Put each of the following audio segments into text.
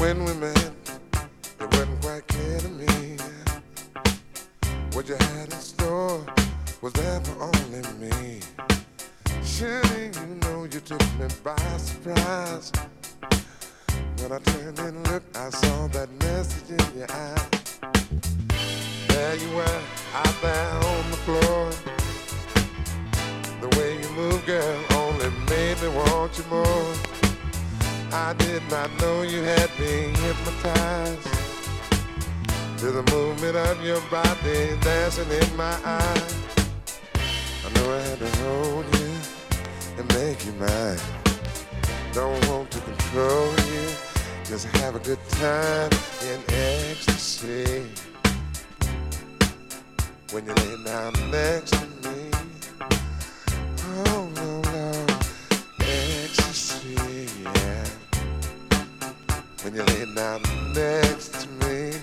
when we met, it wasn't quite clear to me. What you had in store was there for only me. Surely you know you took me by surprise. When I turned and looked, I saw that message in your eye. There you were, out there on the floor. The way you move, girl, only made me want you more. I did not know you had me hypnotized to the movement of your body dancing in my eyes. I know I had to hold you and make you mine. Don't want to control you, just have a good time in ecstasy. When you lay down next to me, oh no, no, ecstasy, yeah. When you lay down next to me,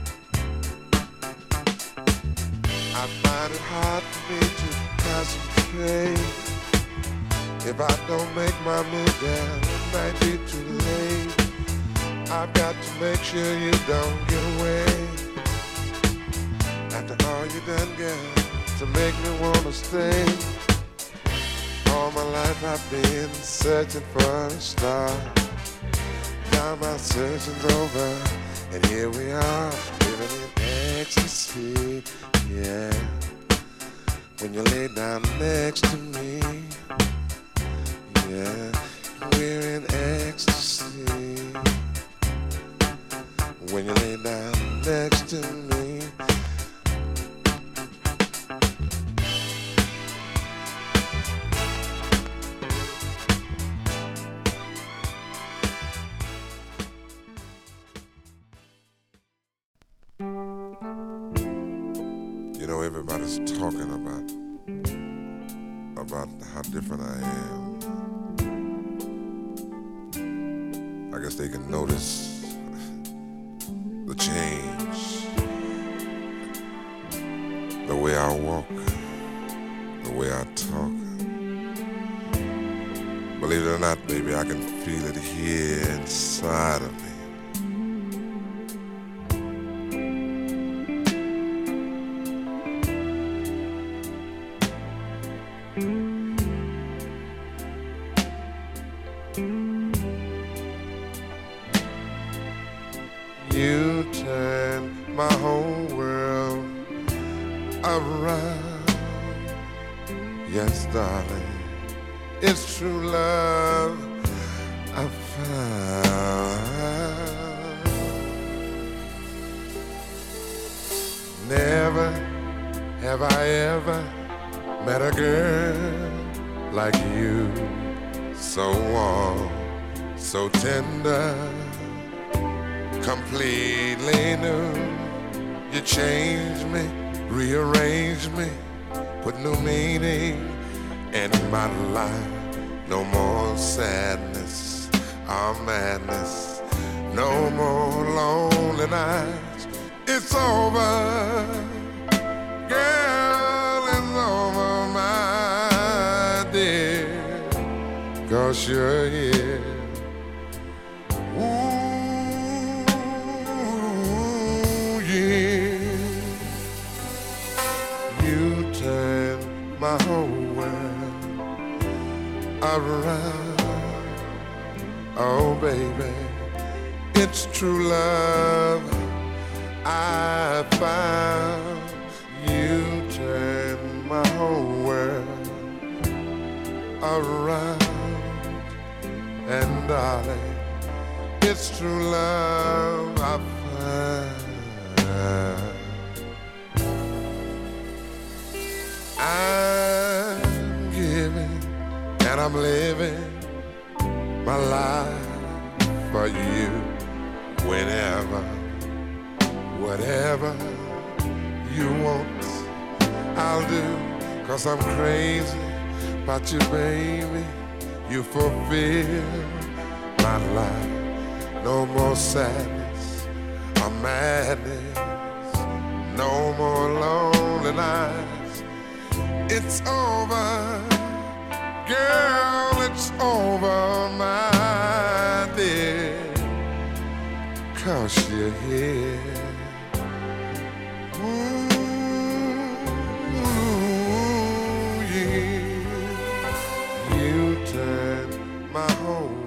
I find it hard for me to concentrate. If I don't make my move, girl, it might be too late. I've got to make sure you don't get away. After all you done, girl, to make me wanna stay. All my life I've been searching for a star. Now my searching's over, and here we are, living in ecstasy, yeah. When you lay down next to me, yeah, we're in ecstasy. When you lay down next to me, you know, everybody's talking about how different I am. I guess they can notice the change, the way I walk, the way I talk. Believe it or not, baby, I can feel it here inside of me. You turn my whole world around. Yes, darling, it's true love I found. Never have I ever met a girl like you, so warm, so tender, completely new. You changed me, rearranged me, put new meaning in my life. No more sadness or madness, no more lonely nights. It's over, girl, it's over, my dear, 'cause you're here. My whole world around. Oh, baby, it's true love I found. You turn my whole world around. And darling, it's true love I found. I'm giving and I'm living my life for you. Whenever, whatever you want, I'll do. 'Cause I'm crazy about you, baby. You fulfill my life. No more sadness or madness, no more lonely nights. It's over, girl, it's over, my dear. 'cause you're here. Ooh, yeah. You turn my whole